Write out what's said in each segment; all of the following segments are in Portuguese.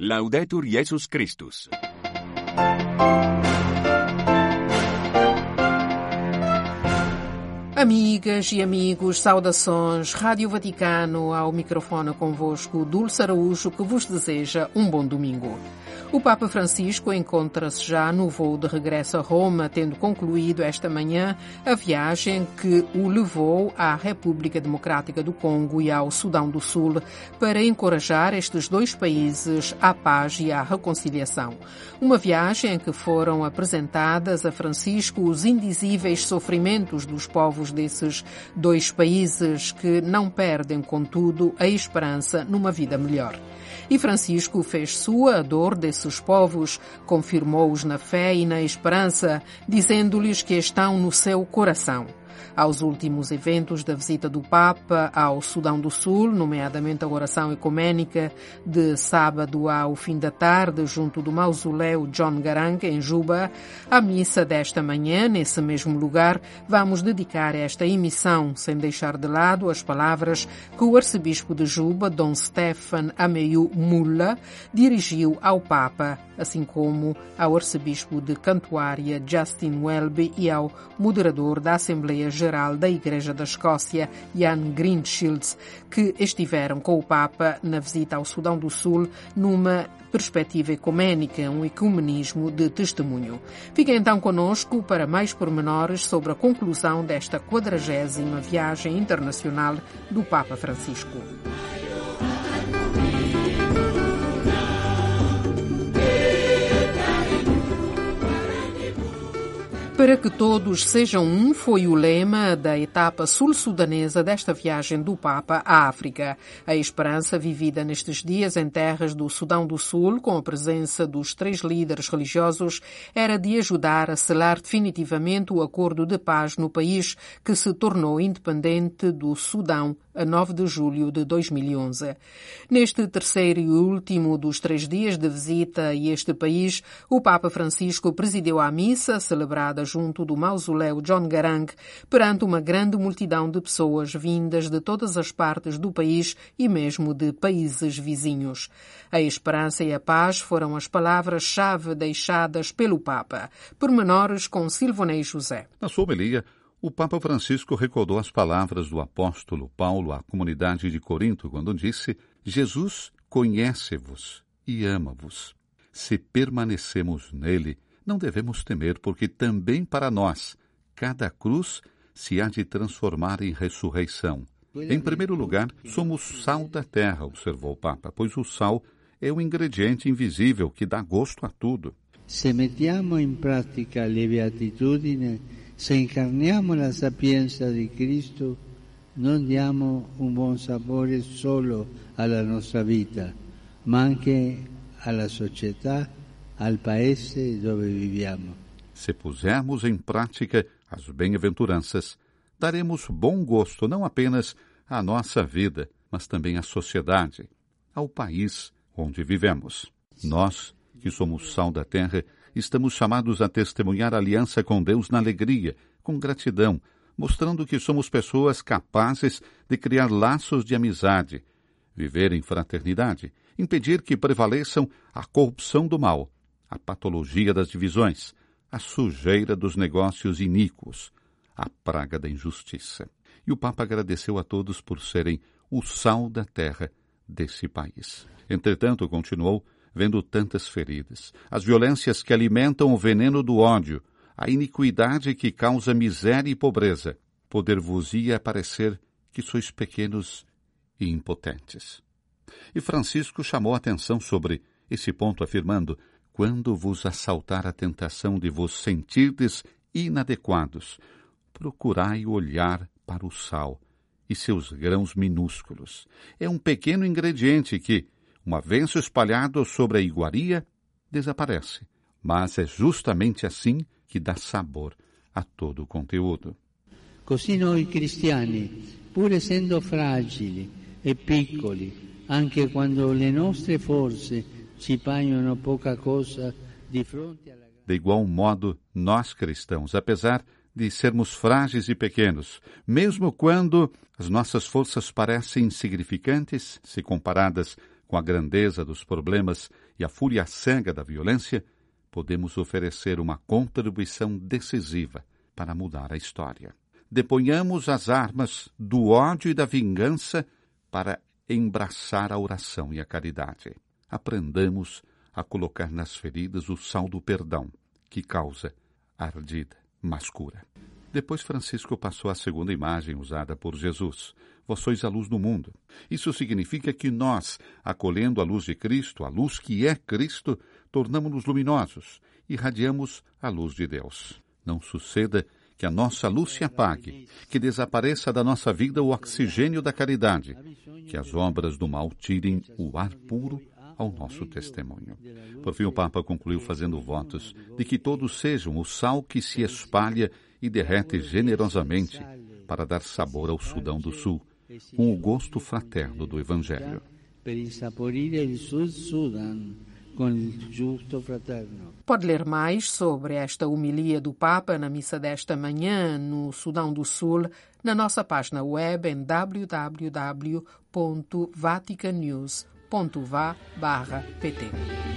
Laudetur Jesus Christus. Amigas e amigos, saudações, Rádio Vaticano, ao microfone convosco, Dulce Araújo, que vos deseja um bom domingo. O Papa Francisco encontra-se já no voo de regresso a Roma, tendo concluído esta manhã a viagem que o levou à República Democrática do Congo e ao Sudão do Sul para encorajar estes dois países à paz e à reconciliação. Uma viagem em que foram apresentadas a Francisco os indizíveis sofrimentos dos povos desses dois países que não perdem, contudo, a esperança numa vida melhor. E Francisco fez sua a dor desses povos, confirmou-os na fé e na esperança, dizendo-lhes que estão no seu coração. Aos últimos eventos da visita do Papa ao Sudão do Sul, nomeadamente a oração ecuménica de sábado ao fim da tarde, junto do mausoléu John Garang, em Juba, a missa desta manhã, nesse mesmo lugar, vamos dedicar esta emissão, sem deixar de lado as palavras que o arcebispo de Juba, Dom Stefan Ameyu Mulla, dirigiu ao Papa, assim como ao arcebispo de Cantuária, Justin Welby, e ao moderador da Assembleia Geral da Igreja da Escócia, Jan Greenshields, que estiveram com o Papa na visita ao Sudão do Sul numa perspectiva ecuménica, um ecumenismo de testemunho. Fiquem então connosco para mais pormenores sobre a conclusão desta 40ª viagem internacional do Papa Francisco. Para que todos sejam um foi o lema da etapa sul-sudanesa desta viagem do Papa à África. A esperança vivida nestes dias em terras do Sudão do Sul, com a presença dos 3 líderes religiosos, era de ajudar a selar definitivamente o acordo de paz no país que se tornou independente do Sudão a 9 de julho de 2011. Neste terceiro e último dos 3 dias de visita a este país, o Papa Francisco presidiu a missa celebrada junto do mausoléu John Garang, perante uma grande multidão de pessoas vindas de todas as partes do país e mesmo de países vizinhos. A esperança e a paz foram as palavras-chave deixadas pelo Papa. Pormenores com Silvonei José. Na sua homilia, o Papa Francisco recordou as palavras do apóstolo Paulo à comunidade de Corinto, quando disse: Jesus conhece-vos e ama-vos. Se permanecemos nele, não devemos temer, porque também para nós cada cruz se há de transformar em ressurreição. Em primeiro lugar, somos sal da terra, observou o Papa, pois o sal é o ingrediente invisível que dá gosto a tudo. Se mettiamo in pratica le beatitudini, se incarniamo la sapienza di Cristo, non diamo un buon sapore solo alla nostra vita, ma anche alla società, al paese dove viviamo. Se pusermos em prática as bem-aventuranças, daremos bom gosto não apenas à nossa vida, mas também à sociedade, ao país onde vivemos. Nós, que somos sal da terra, estamos chamados a testemunhar a aliança com Deus na alegria, com gratidão, mostrando que somos pessoas capazes de criar laços de amizade, viver em fraternidade, impedir que prevaleçam a corrupção do mal, a patologia das divisões, a sujeira dos negócios iníquos, a praga da injustiça. E o Papa agradeceu a todos por serem o sal da terra desse país. Entretanto, continuou, vendo tantas feridas, as violências que alimentam o veneno do ódio, a iniquidade que causa miséria e pobreza, poder-vos-ia parecer que sois pequenos e impotentes. E Francisco chamou a atenção sobre esse ponto, afirmando: quando vos assaltar a tentação de vos sentirdes inadequados, procurai olhar para o sal e seus grãos minúsculos. É um pequeno ingrediente que, uma vez espalhado sobre a iguaria, desaparece. Mas é justamente assim que dá sabor a todo o conteúdo. Così noi cristiani, pur essendo fragili e piccoli, anche quando le nostre forze ci paiono poca cosa di fronte alla... De igual modo, nós cristãos, apesar de sermos frágeis e pequenos, mesmo quando as nossas forças parecem insignificantes se comparadas Com a grandeza dos problemas e a fúria cega da violência, podemos oferecer uma contribuição decisiva para mudar a história. Deponhamos as armas do ódio e da vingança para embraçar a oração e a caridade. Aprendamos a colocar nas feridas o sal do perdão, que causa ardida, mas cura. Depois Francisco passou à segunda imagem usada por Jesus. Vós sois a luz do mundo. Isso significa que nós, acolhendo a luz de Cristo, a luz que é Cristo, tornamo-nos luminosos, irradiamos a luz de Deus. Não suceda que a nossa luz se apague, que desapareça da nossa vida o oxigênio da caridade, que as obras do mal tirem o ar puro ao nosso testemunho. Por fim, o Papa concluiu fazendo votos de que todos sejam o sal que se espalha e derrete generosamente para dar sabor ao Sudão do Sul, com o gosto fraterno do Evangelho. Pode ler mais sobre esta homilia do Papa na missa desta manhã no Sudão do Sul na nossa página web em www.vaticannews.va/pt.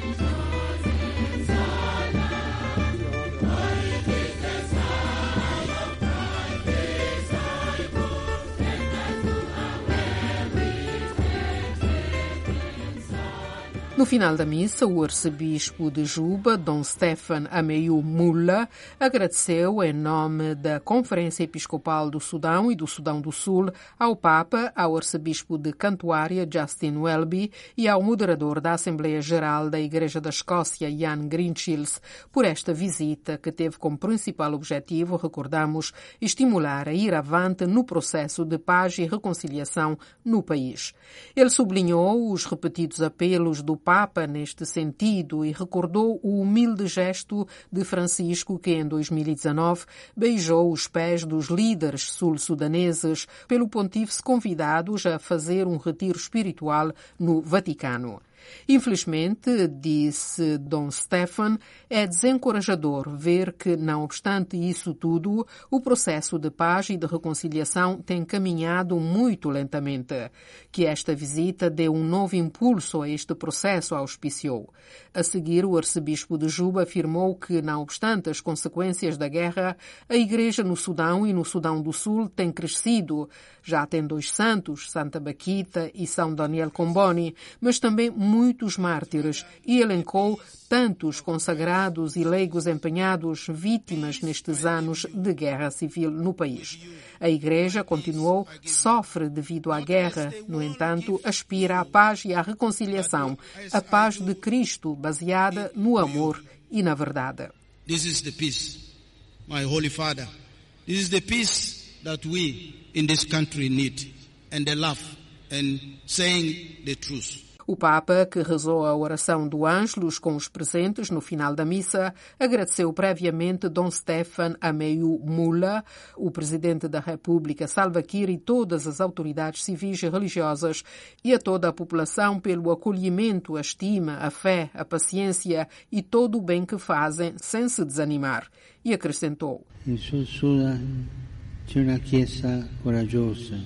No final da missa, o arcebispo de Juba, Dom Stefan Ameyu Mullah, agradeceu em nome da Conferência Episcopal do Sudão e do Sudão do Sul ao Papa, ao arcebispo de Cantuária, Justin Welby, e ao moderador da Assembleia Geral da Igreja da Escócia, Jan Greenchills, por esta visita que teve como principal objetivo, recordamos, estimular a ir avante no processo de paz e reconciliação no país. Ele sublinhou os repetidos apelos do Papa neste sentido e recordou o humilde gesto de Francisco que, em 2019, beijou os pés dos líderes sul-sudaneses pelo pontífice convidados a fazer um retiro espiritual no Vaticano. Infelizmente, disse Dom Stefan, é desencorajador ver que, não obstante isso tudo, o processo de paz e de reconciliação tem caminhado muito lentamente. Que esta visita dê um novo impulso a este processo, auspiciou. A seguir, o arcebispo de Juba afirmou que, não obstante as consequências da guerra, a Igreja no Sudão e no Sudão do Sul tem crescido. Já tem 2 santos, Santa Baquita e São Daniel Comboni, mas também muitos mártires, e elencou tantos consagrados e leigos empenhados vítimas nestes anos de guerra civil no país. A Igreja, continuou, sofre devido à guerra, no entanto, aspira à paz e à reconciliação, a paz de Cristo, baseada no amor e na verdade. This is the peace, my Holy Father. This is the peace that we in this country need, and the love, and saying the truth. O Papa, que rezou a oração do Ângelus com os presentes no final da missa, agradeceu previamente Dom Stefan Ameyu Mullah, o Presidente da República Salva Kiir e todas as autoridades civis e religiosas e a toda a população pelo acolhimento, a estima, a fé, a paciência e todo o bem que fazem sem se desanimar. E acrescentou: In Sud Sudan c'è una chiesa coraggiosa,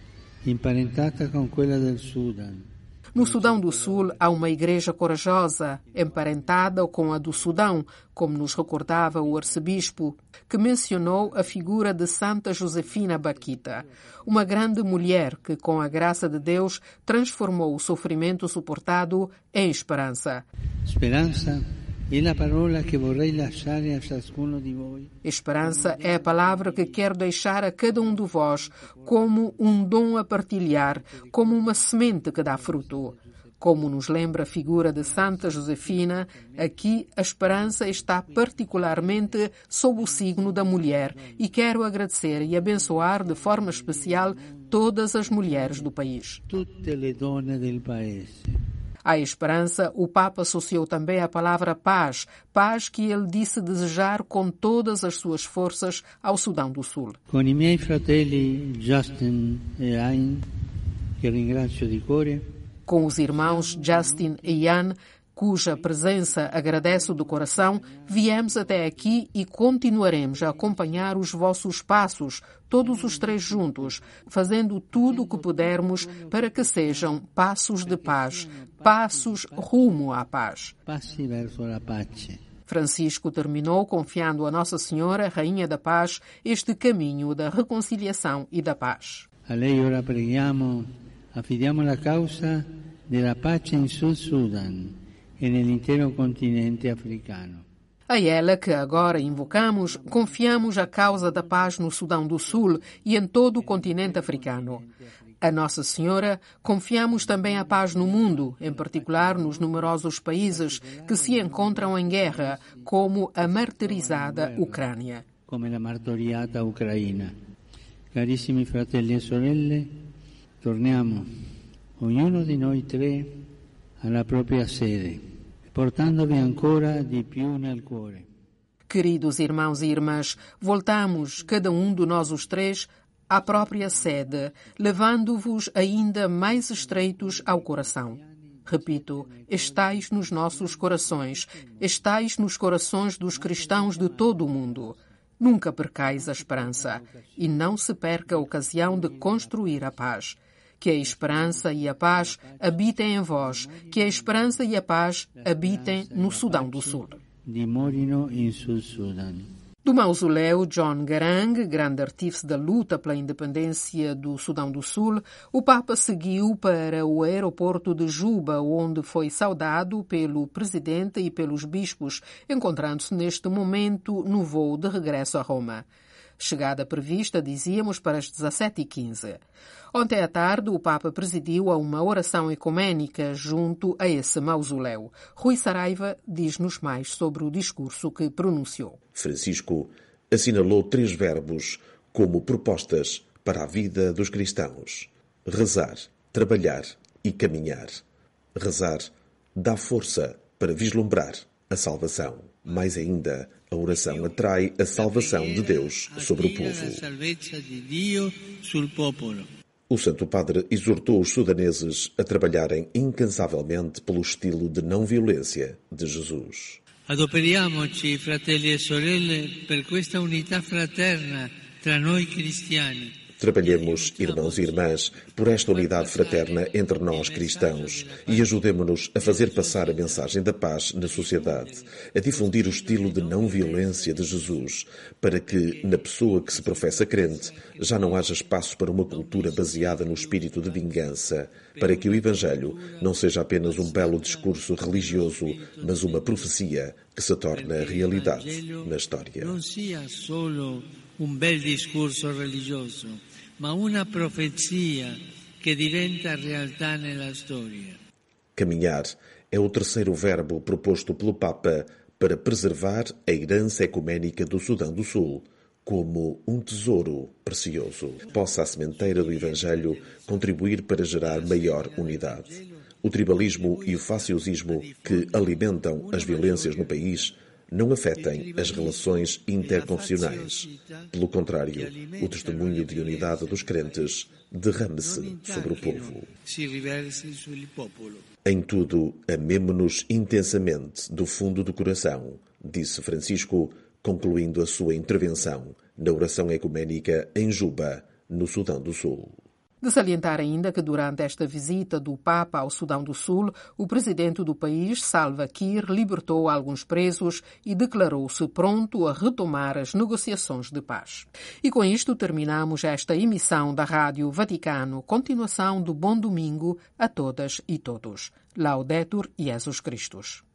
imparentata con quella del Sudan. No Sudão do Sul há uma igreja corajosa, emparentada com a do Sudão, como nos recordava o arcebispo, que mencionou a figura de Santa Josefina Baquita, uma grande mulher que, com a graça de Deus, transformou o sofrimento suportado em esperança. Speranza è la parola che vorrei lasciare a ciascuno di voi. Esperança é a palavra que quero deixar a cada um de vós como um dom a partilhar, como uma semente que dá fruto. Como nos lembra a figura de Santa Josefina, aqui a esperança está particularmente sob o signo da mulher e quero agradecer e abençoar de forma especial todas as mulheres do país. Tutte le donne del paese. À esperança, o Papa associou também a palavra paz, paz que ele disse desejar com todas as suas forças ao Sudão do Sul. Con i miei fratelli Justin e Ain, che ringrazio di cuore, Com os irmãos Justin e Ian, cuja presença agradece do coração, viemos até aqui e continuaremos a acompanhar os vossos passos, todos os três juntos, fazendo tudo o que pudermos para que sejam passos de paz, passos rumo à paz. Passi verso la pace. Francisco terminou confiando a Nossa Senhora, Rainha da Paz, este caminho da reconciliação e da paz. A lei ora preghiamo, affidiamo la causa della pace in Sud Sudan e nell'intero continente africano. A ela que agora invocamos, confiamos a causa da paz no Sudão do Sul e em todo o continente africano. A Nossa Senhora, confiamos também a paz no mundo, em particular nos numerosos países que se encontram em guerra, como a martirizada Ucrânia. Come la martoriata Ucraina. Carissimi fratelli e sorelle, torniamo, ognuno di noi tre, alla propria sede, portandovi ancora di più nel cuore. Queridos irmãos e irmãs, voltamos, cada um de nós os três, à própria sede, levando-vos ainda mais estreitos ao coração. Repito, estais nos nossos corações, estais nos corações dos cristãos de todo o mundo. Nunca percais a esperança e não se perca a ocasião de construir a paz. Que a esperança e a paz habitem em vós, que a esperança e a paz habitem no Sudão do Sul. Dimorino in Sud Sudan. Do mausoléu John Garang, grande artífice da luta pela independência do Sudão do Sul, o Papa seguiu para o aeroporto de Juba, onde foi saudado pelo presidente e pelos bispos, encontrando-se neste momento no voo de regresso a Roma. Chegada prevista, dizíamos, para as 17h15. Ontem à tarde, o Papa presidiu a uma oração ecuménica junto a esse mausoléu. Rui Saraiva diz-nos mais sobre o discurso que pronunciou. Francisco assinalou 3 verbos como propostas para a vida dos cristãos: rezar, trabalhar e caminhar. Rezar dá força para vislumbrar a salvação. Mais ainda, a oração atrai a salvação de Deus sobre o povo. O Santo Padre exortou os sudaneses a trabalharem incansavelmente pelo estilo de não-violência de Jesus. Adoperiamoci, fratelli e sorelle, per questa unità fraterna tra noi cristiani. Trabalhemos, irmãos e irmãs, por esta unidade fraterna entre nós cristãos e ajudemo-nos a fazer passar a mensagem da paz na sociedade, a difundir o estilo de não-violência de Jesus, para que, na pessoa que se professa crente, já não haja espaço para uma cultura baseada no espírito de vingança, para que o Evangelho não seja apenas um belo discurso religioso, mas uma profecia que se torna realidade na história. Não sia solo un bel discorso religioso, ma una profezia che diventa realtà nella storia. Caminhar é o terceiro verbo proposto pelo Papa para preservar a herança ecuménica do Sudão do Sul como um tesouro precioso. Possa a sementeira do Evangelho contribuir para gerar maior unidade. O tribalismo e o faciosismo que alimentam as violências no país não afetem as relações interconfessionais. Pelo contrário, o testemunho de unidade dos crentes derrame-se sobre o povo. Em tudo, amemo-nos intensamente do fundo do coração, disse Francisco, concluindo a sua intervenção na oração ecuménica em Juba, no Sudão do Sul. De salientar ainda que durante esta visita do Papa ao Sudão do Sul, o presidente do país, Salva Kiir, libertou alguns presos e declarou-se pronto a retomar as negociações de paz. E com isto terminamos esta emissão da Rádio Vaticano. Continuação do Bom Domingo a todas e todos. Laudetur Jesus Christus.